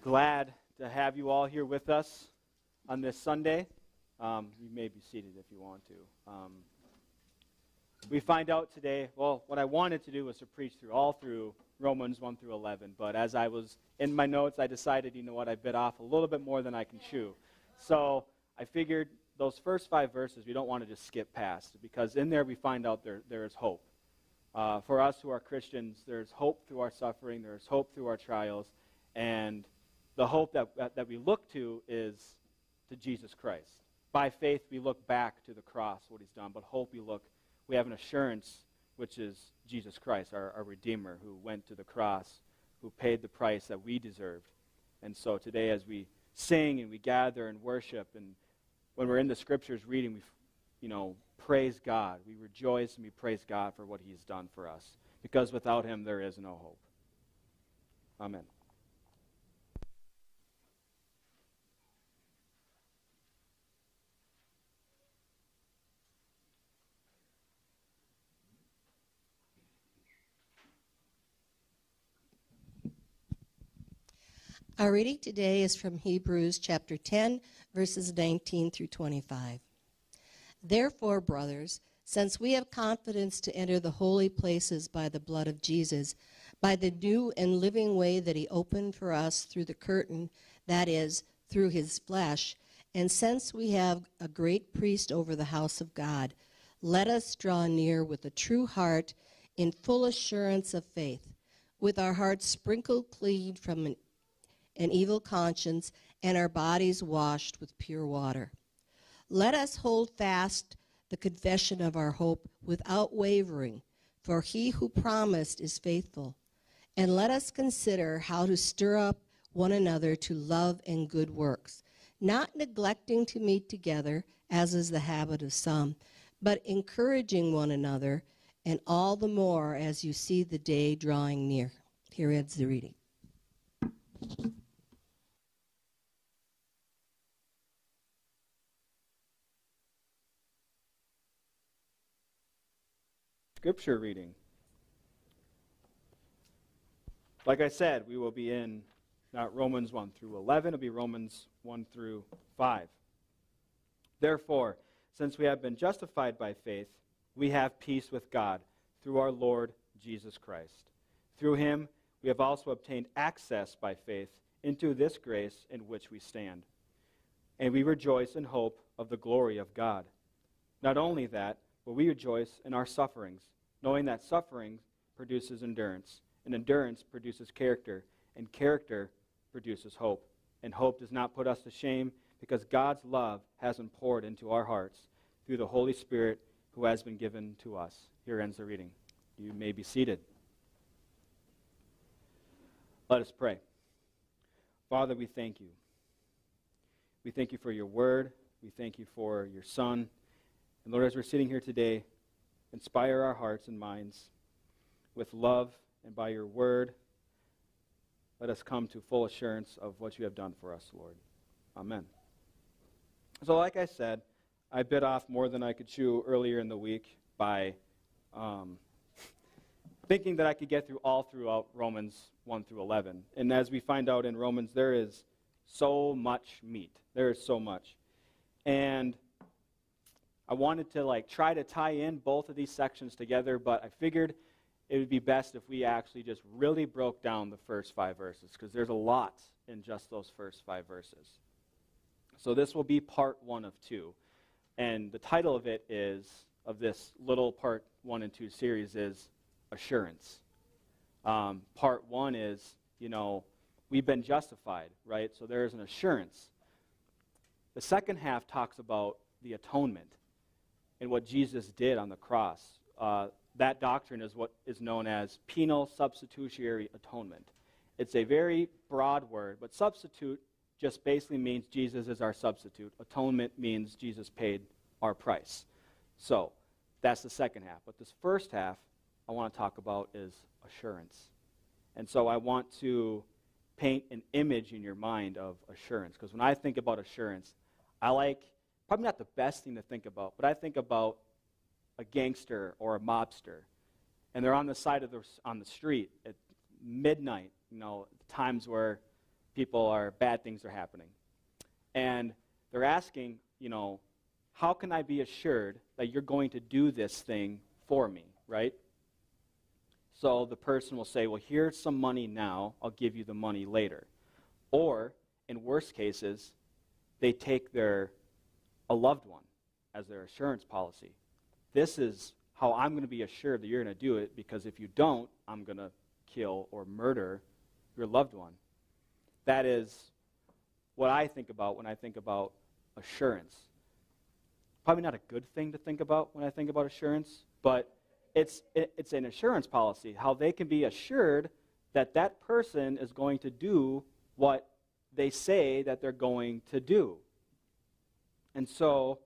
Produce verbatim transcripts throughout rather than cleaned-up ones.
glad to have you all here with us on this Sunday. Um, you may be seated if you want to. Um, we find out today, well, what I wanted to do was to preach through all through Romans one through eleven, but as I was in my notes, I decided, you know what, I bit off a little bit more than I can chew. So I figured those first five verses we don't want to just skip past, because in there we find out there there is hope. Uh, for us who are Christians, there's hope through our suffering, there's hope through our trials, and the hope that, that, that we look to is to Jesus Christ. By faith, we look back to the cross, what he's done, but hope we look, we have an assurance, which is Jesus Christ, our, our Redeemer, who went to the cross, who paid the price that we deserved. And so today, as we sing and we gather and worship, and when we're in the Scriptures reading, we, you know, praise God. We rejoice and we praise God for what he's done for us, because without him, there is no hope. Amen. Our reading today is from Hebrews chapter ten, verses nineteen through twenty-five. Therefore, brothers, since we have confidence to enter the holy places by the blood of Jesus, by the new and living way that he opened for us through the curtain, that is, through his flesh, and since we have a great priest over the house of God, let us draw near with a true heart in full assurance of faith, with our hearts sprinkled clean from an an evil conscience, and our bodies washed with pure water. Let us hold fast the confession of our hope without wavering, for he who promised is faithful. And let us consider how to stir up one another to love and good works, not neglecting to meet together, as is the habit of some, but encouraging one another, and all the more as you see the day drawing near. Here ends the reading. Scripture reading. Like I said, we will be in not Romans one through eleven, it'll be Romans one through five. Therefore, since we have been justified by faith, we have peace with God through our Lord Jesus Christ. Through him, we have also obtained access by faith into this grace in which we stand. And we rejoice in hope of the glory of God. Not only that, but we rejoice in our sufferings, knowing that suffering produces endurance, and endurance produces character, and character produces hope. And hope does not put us to shame, because God's love has been poured into our hearts through the Holy Spirit who has been given to us. Here ends the reading. You may be seated. Let us pray. Father, we thank you. We thank you for your word. We thank you for your Son. And Lord, as we're sitting here today, inspire our hearts and minds with love, and by your word, let us come to full assurance of what you have done for us, Lord. Amen. So like I said, I bit off more than I could chew earlier in the week by um, thinking that I could get through all throughout Romans one through eleven. And as we find out in Romans, there is so much meat. There is so much. And I wanted to like try to tie in both of these sections together, but I figured it would be best if we actually just really broke down the first five verses, because there's a lot in just those first five verses. So this will be part one of two. And the title of it is, of this little part one and two series is Assurance. Um, part one is, you know, we've been justified, right? So there is an assurance. The second half talks about the atonement and what Jesus did on the cross. Uh, that doctrine is what is known as penal substitutionary atonement. It's a very broad word, but substitute just basically means Jesus is our substitute. Atonement means Jesus paid our price. So that's the second half. But this first half I want to talk about is assurance. And so I want to paint an image in your mind of assurance, because when I think about assurance, I like, probably not the best thing to think about, but I think about a gangster or a mobster, and they're on the side of the on the street at midnight, you know, times where people are, bad things are happening. And they're asking, you know, how can I be assured that you're going to do this thing for me, right? So the person will say, well, here's some money now. I'll give you the money later. Or, in worst cases, they take their a loved one as their assurance policy. This is how I'm going to be assured that you're going to do it, because if you don't, I'm going to kill or murder your loved one. That is what I think about when I think about assurance. Probably not a good thing to think about when I think about assurance, but it's it, it's an assurance policy, how they can be assured that that person is going to do what they say that they're going to do. And so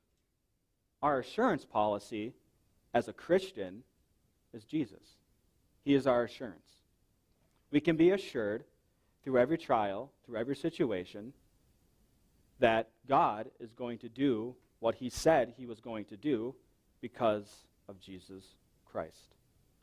our assurance policy as a Christian is Jesus. He is our assurance. We can be assured through every trial, through every situation, that God is going to do what he said he was going to do because of Jesus Christ.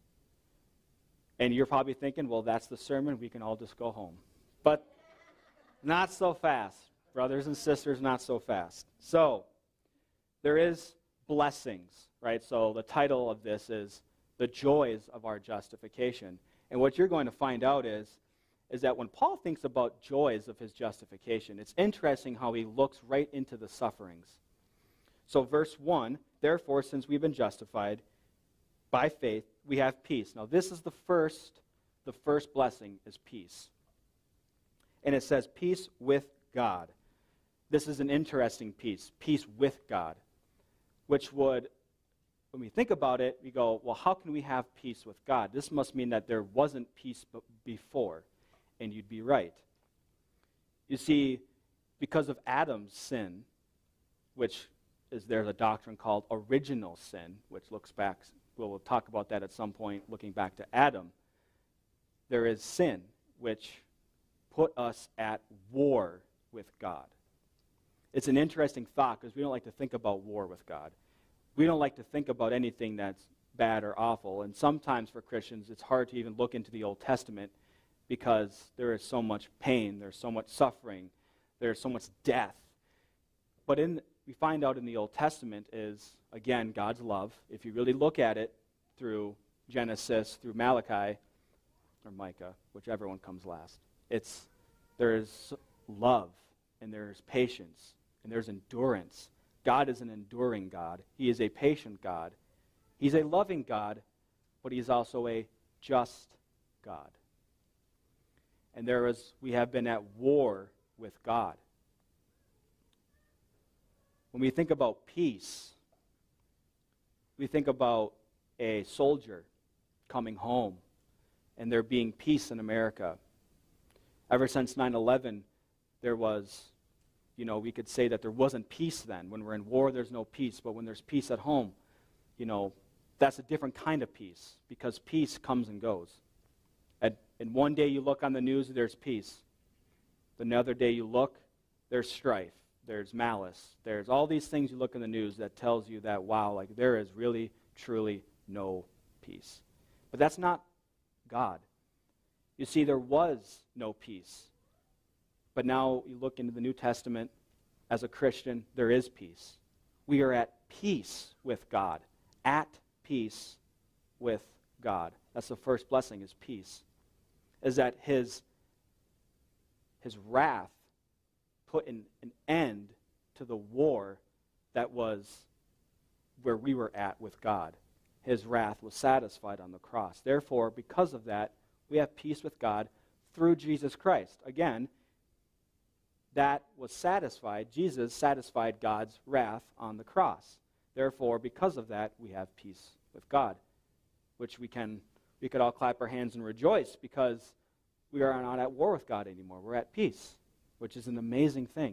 And you're probably thinking, well, that's the sermon, we can all just go home. But not so fast, brothers and sisters, not so fast. So, there is blessings, right? So the title of this is The Joys of Our Justification. And what you're going to find out is, is that when Paul thinks about joys of his justification, it's interesting how he looks right into the sufferings. So verse one, therefore, since we've been justified by faith, we have peace. Now this is the first, the first blessing is peace. And it says peace with God. This is an interesting peace, peace with God, which would, when we think about it, we go, well, how can we have peace with God? This must mean that there wasn't peace b- before, and you'd be right. You see, because of Adam's sin, which is there's a doctrine called original sin, which looks back, we'll, we'll talk about that at some point, looking back to Adam. There is sin, which put us at war with God. It's an interesting thought because we don't like to think about war with God. We don't like to think about anything that's bad or awful. And sometimes for Christians, it's hard to even look into the Old Testament because there is so much pain, there's so much suffering, there's so much death. But in, we find out in the Old Testament is, again, God's love. If you really look at it through Genesis, through Malachi, or Micah, whichever one comes last, it's there is love, and there is patience, and there's endurance. God is an enduring God. He is a patient God. He's a loving God, but he's also a just God. And there is, we have been at war with God. When we think about peace, we think about a soldier coming home and there being peace in America. Ever since nine eleven, there was, you know, we could say that there wasn't peace then. When we're in war, there's no peace. But when there's peace at home, you know, that's a different kind of peace because peace comes and goes. And, and one day you look on the news, there's peace. Another day you look, there's strife, there's malice. There's all these things you look in the news that tells you that, wow, like there is really, truly no peace. But that's not God. You see, there was no peace. But now you look into the New Testament, as a Christian, there is peace. We are at peace with God. At peace with God. That's the first blessing, is peace. Is that his, his wrath put an, an end to the war that was where we were at with God. His wrath was satisfied on the cross. Therefore, because of that, we have peace with God through Jesus Christ. Again, that was satisfied. Jesus satisfied God's wrath on the cross. Therefore, because of that, we have peace with God, which we can, we could all clap our hands and rejoice because we are not at war with God anymore. We're at peace, which is an amazing thing.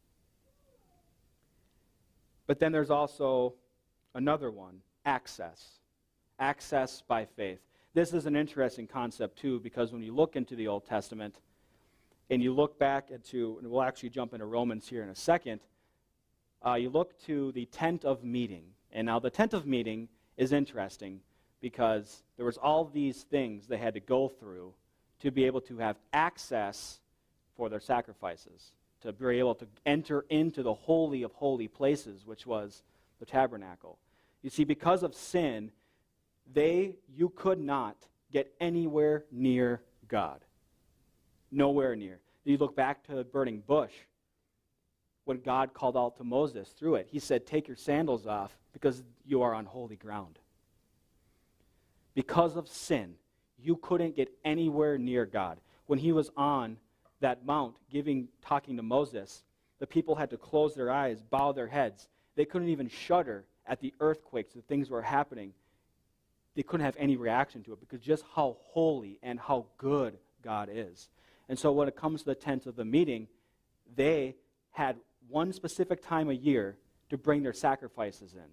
But then there's also another one, access. Access by faith. This is an interesting concept, too, because when you look into the Old Testament, and you look back into, and we'll actually jump into Romans here in a second, uh, you look to the tent of meeting. And now the tent of meeting is interesting because there was all these things they had to go through to be able to have access for their sacrifices, to be able to enter into the holy of holy places, which was the tabernacle. You see, because of sin, they, you could not get anywhere near God. Nowhere near. You look back to the burning bush, when God called out to Moses through it, he said, take your sandals off because you are on holy ground. Because of sin, you couldn't get anywhere near God. When he was on that mount giving, talking to Moses, the people had to close their eyes, bow their heads. They couldn't even shudder at the earthquakes, the things were happening. They couldn't have any reaction to it because just how holy and how good God is. And so when it comes to the tent of the meeting, they had one specific time a year to bring their sacrifices in.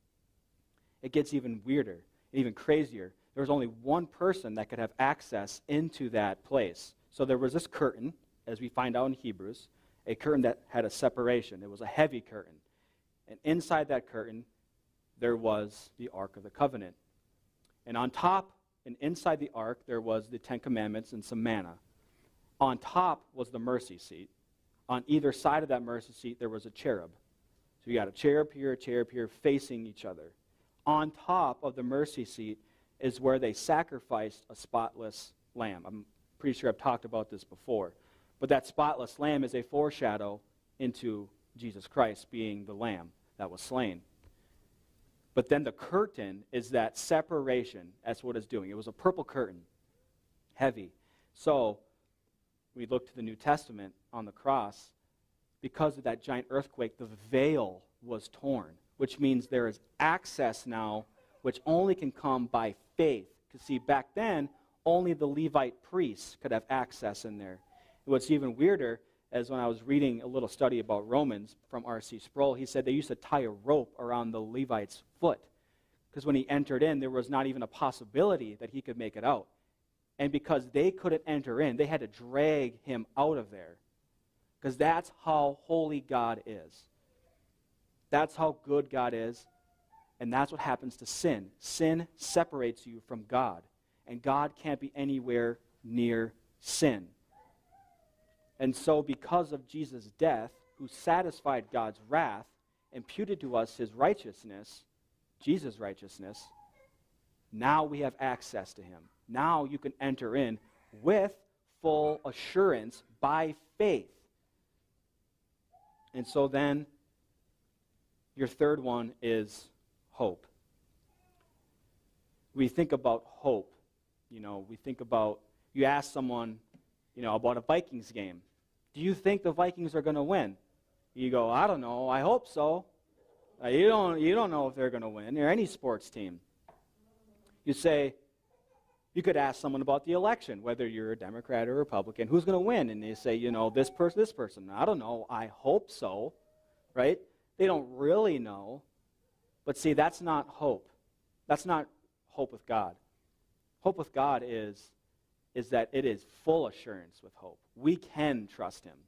It gets even weirder, even crazier. There was only one person that could have access into that place. So there was this curtain, as we find out in Hebrews, a curtain that had a separation. It was a heavy curtain. And inside that curtain, there was the Ark of the Covenant. And on top and inside the Ark, there was the Ten Commandments and some manna. On top was the mercy seat. On either side of that mercy seat, there was a cherub. So you got a cherub here, a cherub here, facing each other. On top of the mercy seat is where they sacrificed a spotless lamb. I'm pretty sure I've talked about this before. But that spotless lamb is a foreshadow into Jesus Christ being the lamb that was slain. But then the curtain is that separation. That's what it's doing. It was a purple curtain, heavy. So we look to the New Testament on the cross. Because of that giant earthquake, the veil was torn, which means there is access now, which only can come by faith. Because see, back then, only the Levite priests could have access in there. And what's even weirder, as when I was reading a little study about Romans from R C Sproul, he said they used to tie a rope around the Levite's foot. Because when he entered in, there was not even a possibility that he could make it out. And because they couldn't enter in, they had to drag him out of there. Because that's how holy God is. That's how good God is. And that's what happens to sin. Sin separates you from God. And God can't be anywhere near sin. And so because of Jesus' death, who satisfied God's wrath, imputed to us his righteousness, Jesus' righteousness, now we have access to him. Now you can enter in with full assurance by faith. And so then, your third one is hope. We think about hope. You know, we think about, you ask someone, you know, about a Vikings game. Do you think the Vikings are going to win? You go, I don't know. I hope so. Uh, you don't, you don't know if they're going to win, or any sports team. You say, you could ask someone about the election, whether you're a Democrat or Republican, who's going to win? And they say, you know, this person, this person. I don't know. I hope so, right? They don't really know. But see, that's not hope. That's not hope with God. Hope with God is, is that it is full assurance with hope. We can trust him.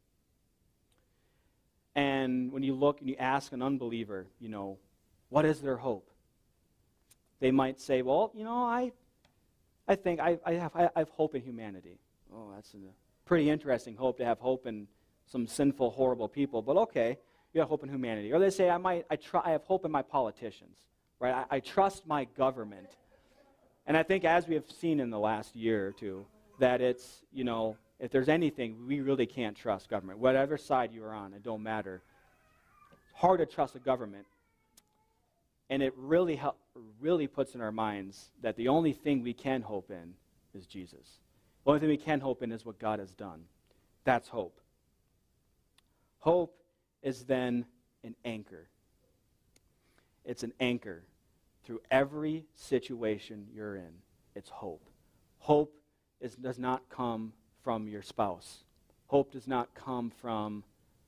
And when you look and you ask an unbeliever, you know, what is their hope? They might say, well, you know, I I think I, I, have, I have hope in humanity. Oh, that's a pretty interesting hope, to have hope in some sinful, horrible people. But okay, you have hope in humanity. Or they say, I might, I, try, I have hope in my politicians. Right? I, I trust my government. And I think as we have seen in the last year or two, that it's, you know, if there's anything, we really can't trust government. Whatever side you are on, it don't matter. It's hard to trust a government. And it really help, really puts in our minds that the only thing we can hope in is Jesus. The only thing we can hope in is what God has done. That's hope. Hope is then an anchor. It's an anchor through every situation you're in. It's hope. Hope is, does not come from your spouse. Hope does not come from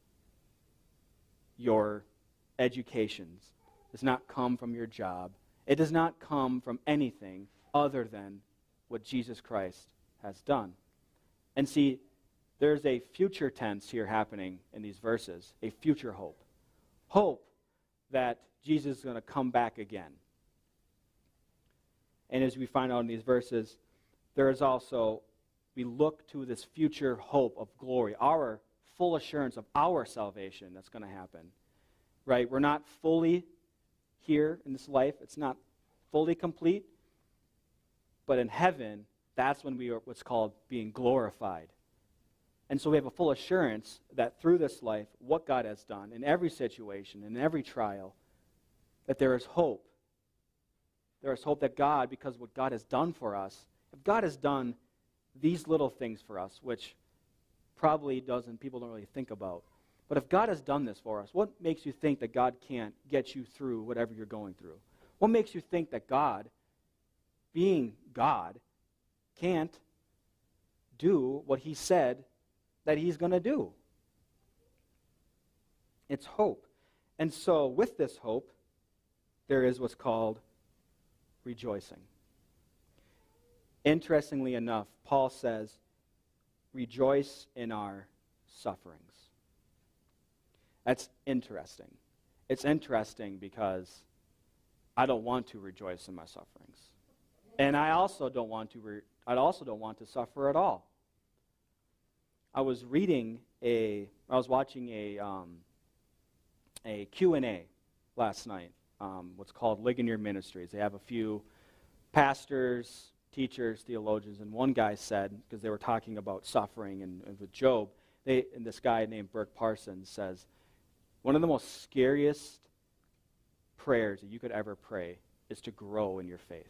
your educations. It does not come from your job. It does not come from anything other than what Jesus Christ has done. And see, there's a future tense here happening in these verses, a future hope. Hope that Jesus is going to come back again. And as we find out in these verses, there is also we look to this future hope of glory, our full assurance of our salvation that's going to happen. Right? We're not fully here in this life. It's not fully complete. But in heaven, that's when we are what's called being glorified. And so we have a full assurance that through this life, what God has done in every situation, in every trial, that there is hope. There is hope that God, because of what God has done for us, if God has done these little things for us, which probably doesn't, people don't really think about, but if God has done this for us, what makes you think that God can't get you through whatever you're going through? What makes you think that God, being God, can't do what he said that he's going to do? It's hope. And so with this hope, there is what's called rejoicing. Interestingly enough, Paul says, rejoice in our sufferings. That's interesting. It's interesting because I don't want to rejoice in my sufferings. And I also don't want to re- I also don't want to suffer at all. I was reading a, I was watching a um, a Q and A last night, um, what's called Ligonier Ministries. They have a few pastors, teachers, theologians, and one guy said, because they were talking about suffering and, and with Job, they, and this guy named Burk Parsons says, one of the most scariest prayers that you could ever pray is to grow in your faith.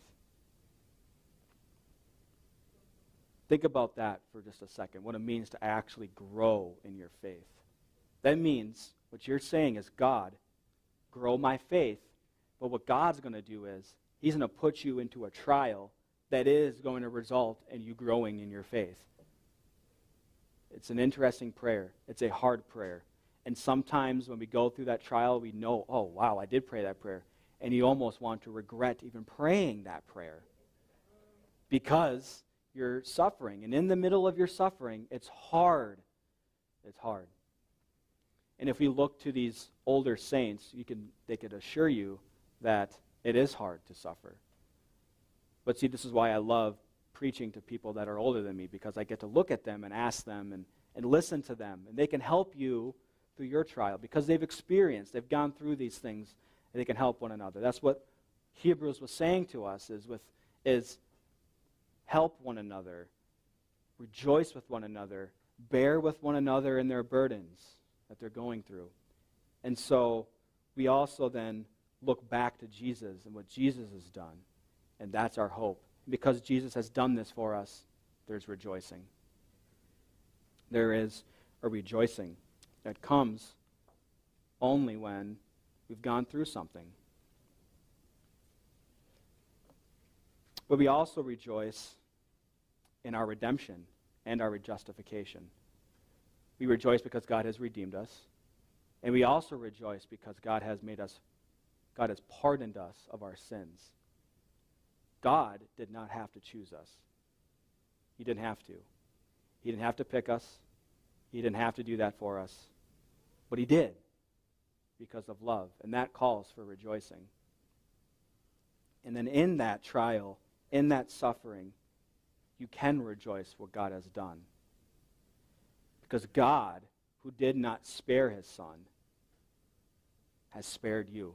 Think about that for just a second, what it means to actually grow in your faith. That means, what you're saying is, God, grow my faith, but what God's going to do is, he's going to put you into a trial that is going to result in you growing in your faith. It's an interesting prayer. It's a hard prayer. And sometimes when we go through that trial, we know, oh, wow, I did pray that prayer. And you almost want to regret even praying that prayer because you're suffering. And in the middle of your suffering, it's hard. It's hard. And if we look to these older saints, you can, they could assure you that it is hard to suffer. But see, this is why I love preaching to people that are older than me, because I get to look at them and ask them and, and listen to them. And they can help you through your trial because they've experienced, they've gone through these things, and they can help one another. That's what Hebrews was saying to us, is with is help one another, rejoice with one another, bear with one another in their burdens that they're going through. And so we also then look back to Jesus and what Jesus has done, and that's our hope. Because Jesus has done this for us, there's rejoicing. There is a rejoicing that comes only when we've gone through something. But we also rejoice in our redemption and our justification. We rejoice because God has redeemed us. And we also rejoice because God has made us, God has pardoned us of our sins. God did not have to choose us. He didn't have to. He didn't have to pick us. He didn't have to do that for us. But he did because of love. And that calls for rejoicing. And then in that trial, in that suffering, you can rejoice what God has done. Because God, who did not spare his son, has spared you.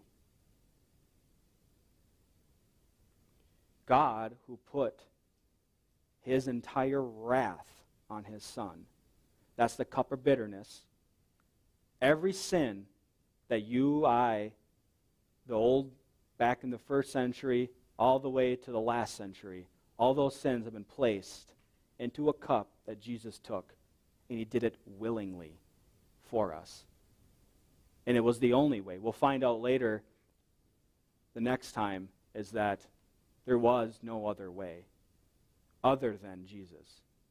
God, who put his entire wrath on his son. That's the cup of bitterness. Every sin that you, I, the old, back in the first century, all the way to the last century, all those sins have been placed into a cup that Jesus took, and he did it willingly for us. And it was the only way. We'll find out later, the next time, is that there was no other way other than Jesus.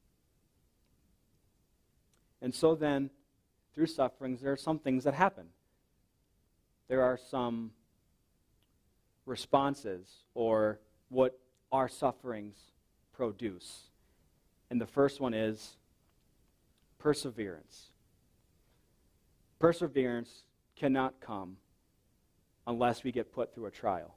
And so then, through sufferings, there are some things that happen. There are some responses, or what our sufferings produce. And the first one is perseverance. Perseverance cannot come unless we get put through a trial.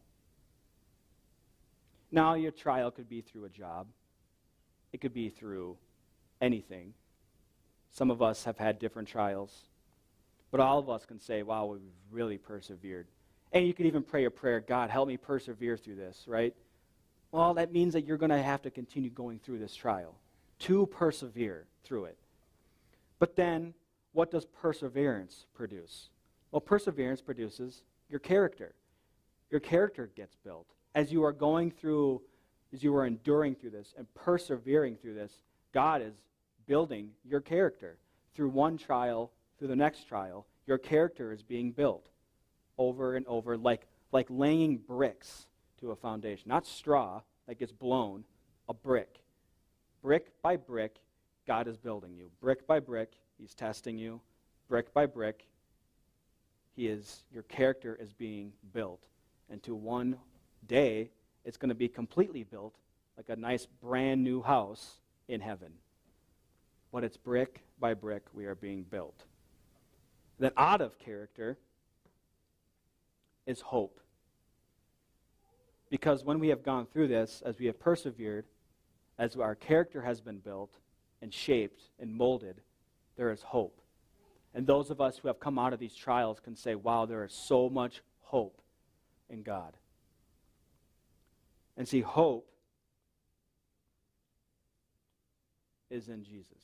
Now, your trial could be through a job. It could be through anything. Some of us have had different trials. But all of us can say, wow, we've really persevered. And you could even pray a prayer, God, help me persevere through this, right? Well, that means that you're going to have to continue going through this trial to persevere through it. But then, what does perseverance produce? Well, perseverance produces your character. Your character gets built. As you are going through, as you are enduring through this and persevering through this, God is building your character. Through one trial, through the next trial, your character is being built over and over, like, like laying bricks to a foundation. Not straw that gets blown, a brick. Brick by brick, God is building you. Brick by brick, He's testing you. Brick by brick, He is, your character is being built. And to one day, it's going to be completely built, like a nice brand new house in heaven. But it's brick by brick we are being built. Then out of character is hope. Because when we have gone through this, as we have persevered, as our character has been built and shaped and molded, there is hope. And those of us who have come out of these trials can say, wow, there is so much hope in God. And see, hope is in Jesus.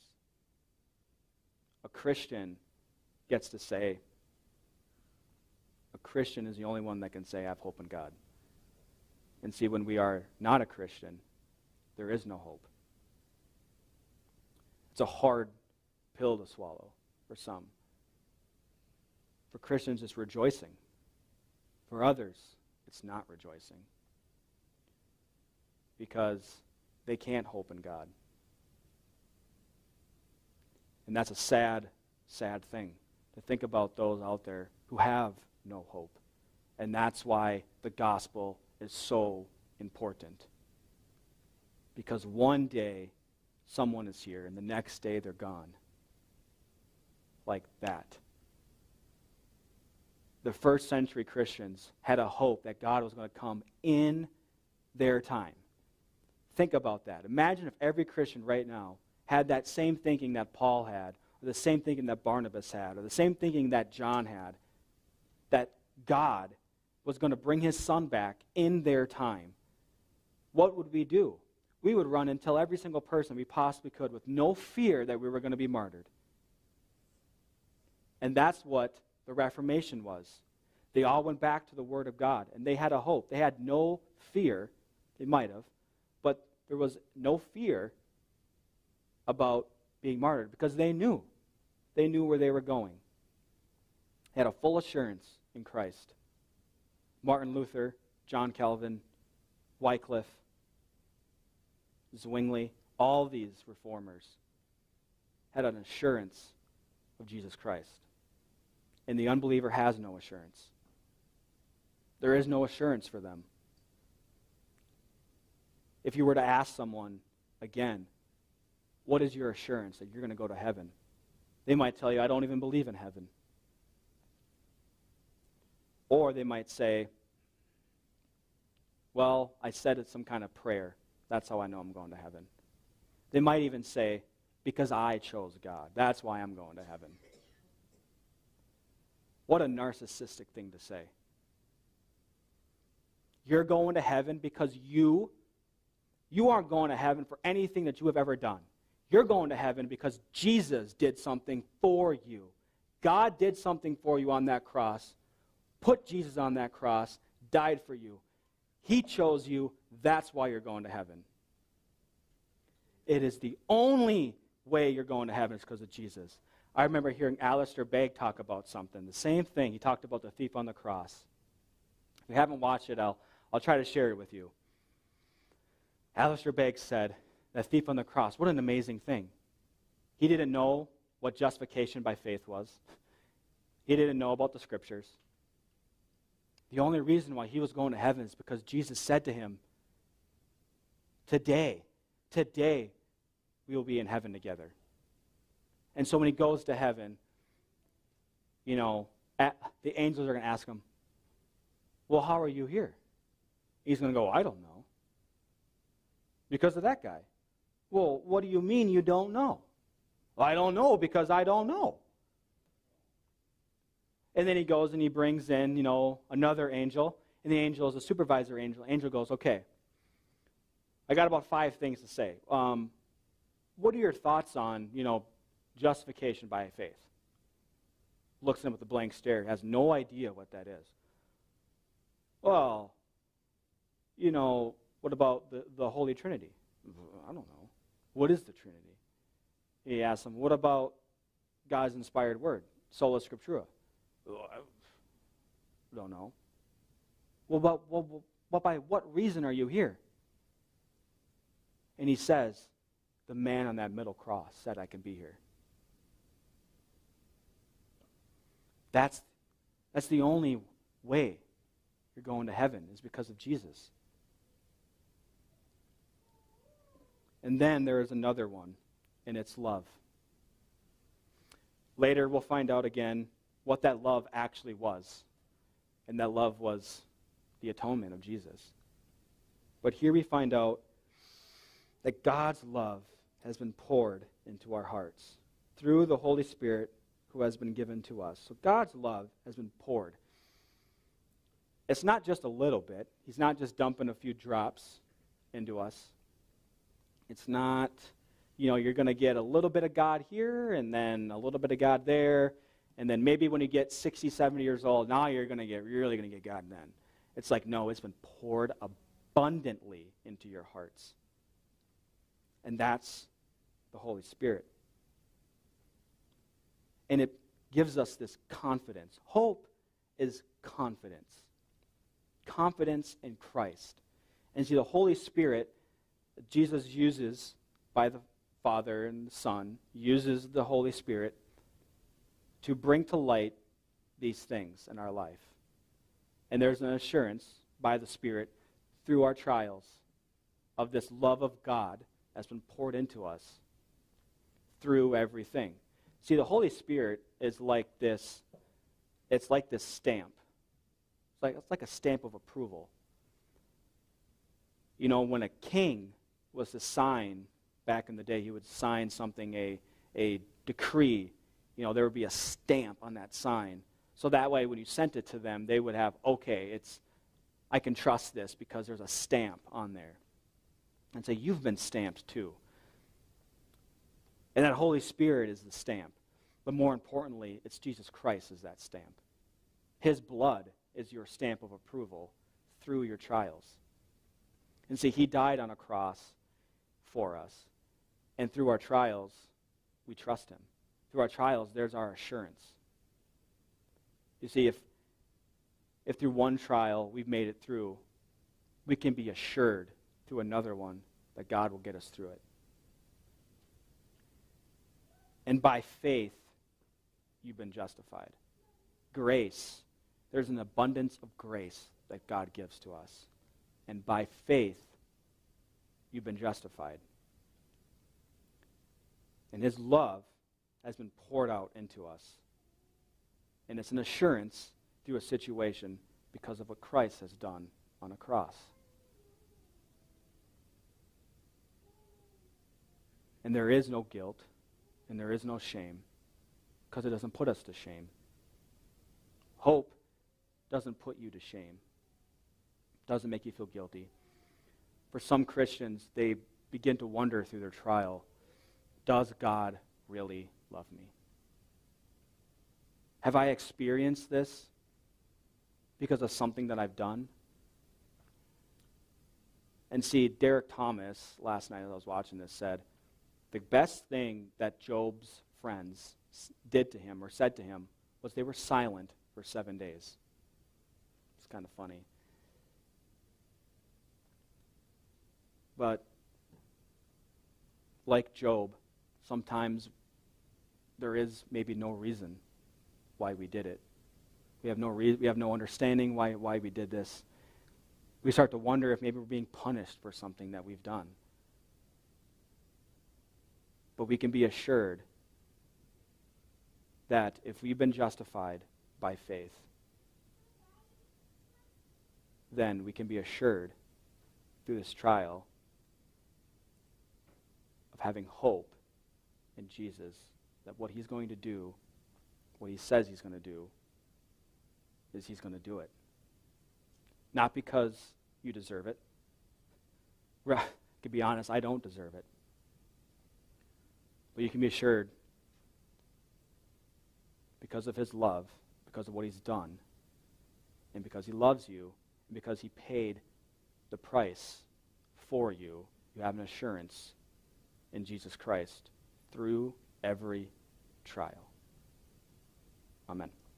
A Christian gets to say, a Christian is the only one that can say, I have hope in God. And see, when we are not a Christian, there is no hope. It's a hard pill to swallow for some. For Christians, it's rejoicing. For others, it's not rejoicing. Because they can't hope in God. And that's a sad, sad thing to think about those out there who have no hope. And that's why the gospel is so important. Because one day, someone is here, and the next day they're gone. Like that. The first century Christians had a hope that God was going to come in their time. Think about that. Imagine if every Christian right now had that same thinking that Paul had, or the same thinking that Barnabas had, or the same thinking that John had, that God was going to bring his son back in their time. What would we do? We would run and tell every single person we possibly could with no fear that we were going to be martyred. And that's what the Reformation was. They all went back to the Word of God, and they had a hope. They had no fear. They might have, but there was no fear about being martyred because they knew. They knew where they were going. They had a full assurance in Christ. Martin Luther, John Calvin, Wycliffe, Zwingli, all these reformers had an assurance of Jesus Christ. And the unbeliever has no assurance. There is no assurance for them. If you were to ask someone, again, what is your assurance that you're going to go to heaven? They might tell you, I don't even believe in heaven. Or they might say, well, I said it's some kind of prayer. That's how I know I'm going to heaven. They might even say, because I chose God. That's why I'm going to heaven. What a narcissistic thing to say. You're going to heaven because you, you aren't going to heaven for anything that you have ever done. You're going to heaven because Jesus did something for you. God did something for you on that cross, put Jesus on that cross, died for you. He chose you. That's why you're going to heaven. It is the only way you're going to heaven is because of Jesus. I remember hearing Alistair Begg talk about something. The same thing. He talked about the thief on the cross. If you haven't watched it, I'll, I'll try to share it with you. Alistair Begg said, that thief on the cross, what an amazing thing. He didn't know what justification by faith was. He didn't know about the scriptures. The only reason why he was going to heaven is because Jesus said to him, today, today, we will be in heaven together. And so when he goes to heaven, you know, at, the angels are going to ask him, well, how are you here? He's going to go, I don't know. Because of that guy. Well, what do you mean you don't know? Well, I don't know because I don't know. And then he goes and he brings in, you know, another angel. And the angel is a supervisor angel. Angel goes, okay, I got about five things to say. Um, what are your thoughts on, you know, justification by faith? Looks at him with a blank stare, has no idea what that is. Well, you know, what about the, the Holy Trinity? I don't know. What is the Trinity? He asks him, what about God's inspired word, sola scriptura? Oh, I don't know. Well, but, well, but by what reason are you here? And he says, the man on that middle cross said I can be here. That's, that's the only way you're going to heaven, is because of Jesus. And then there is another one, and it's love. Later we'll find out again what that love actually was. And that love was the atonement of Jesus. But here we find out that God's love has been poured into our hearts through the Holy Spirit who has been given to us. So God's love has been poured. It's not just a little bit. He's not just dumping a few drops into us. It's not, you know, you're going to get a little bit of God here and then a little bit of God there. And then maybe when you get sixty, seventy years old, now you're going to get, you're really going to get God then. It's like, no, it's been poured abundantly into your hearts. And that's the Holy Spirit. And it gives us this confidence. Hope is confidence. Confidence in Christ. And see, the Holy Spirit, Jesus uses by the Father and the Son, uses the Holy Spirit to bring to light these things in our life. And there's an assurance by the Spirit through our trials of this love of God that's been poured into us through everything. See, the Holy Spirit is like this, it's like this stamp. It's like, it's like a stamp of approval. You know, when a king was to sign, back in the day, he would sign something, a, a decree, you know, there would be a stamp on that sign. So that way, when you sent it to them, they would have, okay, it's, I can trust this because there's a stamp on there. And say, you've been stamped too. And that Holy Spirit is the stamp. But more importantly, it's Jesus Christ is that stamp. His blood is your stamp of approval through your trials. And see, he died on a cross for us. And through our trials, we trust him. Through our trials, there's our assurance. You see, if, if through one trial we've made it through, we can be assured through another one that God will get us through it. And by faith, you've been justified. Grace, there's an abundance of grace that God gives to us. And by faith, you've been justified. And his love has been poured out into us. And it's an assurance through a situation because of what Christ has done on a cross. And there is no guilt, and there is no shame, because it doesn't put us to shame. Hope doesn't put you to shame. Doesn't make you feel guilty. For some Christians, they begin to wonder through their trial, does God really love me? Have I experienced this because of something that I've done? And see, Derek Thomas, last night as I was watching this, said, the best thing that Job's friends did to him or said to him was they were silent for seven days. It's kind of funny. But like Job, sometimes there is maybe no reason why we did it. We have no re- we have no understanding why, why we did this. We start to wonder if maybe we're being punished for something that we've done. But we can be assured that if we've been justified by faith, then we can be assured through this trial of having hope in Jesus that what he's going to do, what he says he's going to do, is he's going to do it. Not because you deserve it. To be honest, I don't deserve it. But you can be assured, because of his love, because of what he's done, and because he loves you, and because he paid the price for you, you have an assurance in Jesus Christ through every trial. Amen.